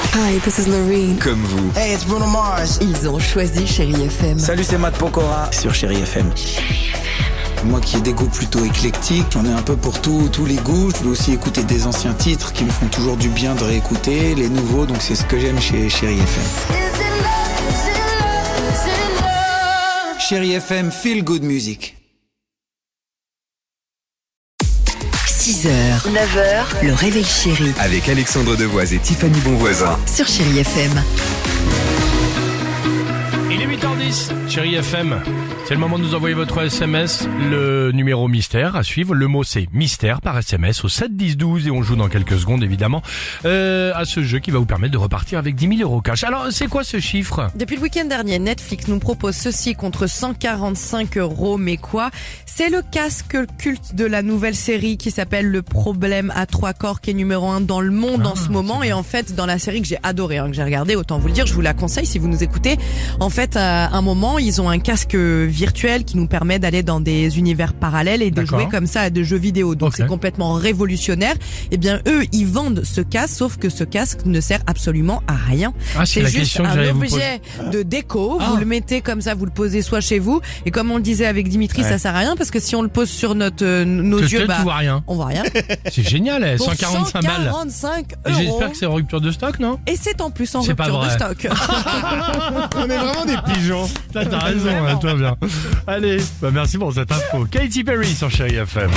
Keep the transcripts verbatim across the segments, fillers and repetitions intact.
Hi, this is Loreen. Comme vous. Hey, it's Bruno Mars. Ils ont choisi Chérie F M. Salut, c'est Matt Pokora sur Chérie F M. Moi qui ai des goûts plutôt éclectiques, j'en ai un peu pour tout, tous les goûts. Je peux aussi écouter des anciens titres qui me font toujours du bien de réécouter, les nouveaux, donc c'est ce que j'aime chez Chérie F M. Chérie F M, feel good music. six heures, neuf heures, le réveil chéri Avec Alexandre Devoise et Tiffany Bonvoisin. sur Chérie F M. Il est huit heures dix, Chérie F M. C'est le moment de nous envoyer votre S M S, le numéro mystère à suivre. Le mot c'est mystère par S M S au sept dix douze et on joue dans quelques secondes évidemment euh, à ce jeu qui va vous permettre de repartir avec dix mille euros cash. Alors c'est quoi ce chiffre ? Depuis le week-end dernier, Netflix nous propose ceci contre cent quarante-cinq euros. Mais quoi ? C'est le casque culte de la nouvelle série qui s'appelle Le Problème à trois corps, qui est numéro un dans le monde Ah, en ce moment. Et en fait, dans la série que j'ai adoré, hein, que j'ai regardé, autant vous le dire, je vous la conseille si vous nous écoutez. En fait, à un moment, ils ont un casque virtuel qui nous permet d'aller dans des univers parallèles et de D'accord. jouer comme ça à des jeux vidéo. Donc Ok. c'est complètement révolutionnaire. Et bien eux, ils vendent ce casque, sauf que ce casque ne sert absolument à rien. Ah, c'est C'est la juste question que un j'allais vous objet de déco. Ah. Vous le mettez comme ça, vous le posez soit chez vous. Et comme on le disait avec Dimitri, Ouais. ça sert à rien parce que si on le pose sur notre euh, nos Peut-être yeux, tu bah vois rien. on voit rien. C'est génial, eh, Pour cent quarante-cinq balles. cent quarante-cinq Et euros. J'espère que c'est en rupture de stock, non ? Et c'est en plus en C'est pas rupture de vrai. stock. On est vraiment des pigeons. T'as, t'as raison, hein, toi bien. Allez, bah merci pour cette info. Katy Perry sur Chérie F M.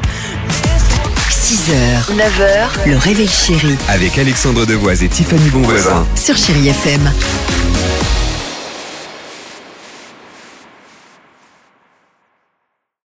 six heures, neuf heures, le réveil chéri Avec Alexandre Devoise et Tiffany Bonvoisin. sur Chérie F M.